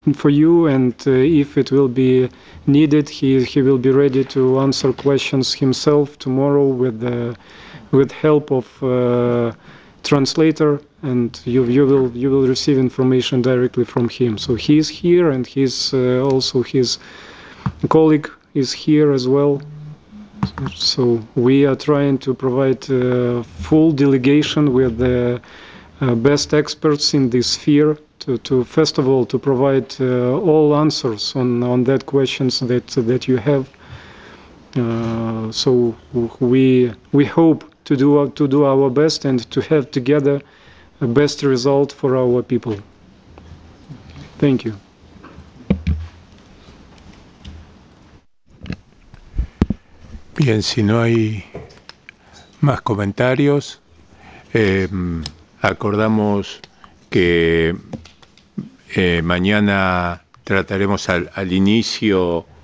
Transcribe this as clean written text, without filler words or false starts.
for you, and if it will be needed, he will be ready to answer questions himself tomorrow with help of translator, and you will receive information directly from him. So he is here, and he's also his colleague is here as well. So we are trying to provide full delegation with the best experts in this sphere to first of all to provide all answers on that questions that you have. So we hope to do our best and to have together a best result for our people. Thank you. Bien, si no hay más comentarios, acordamos que mañana trataremos al inicio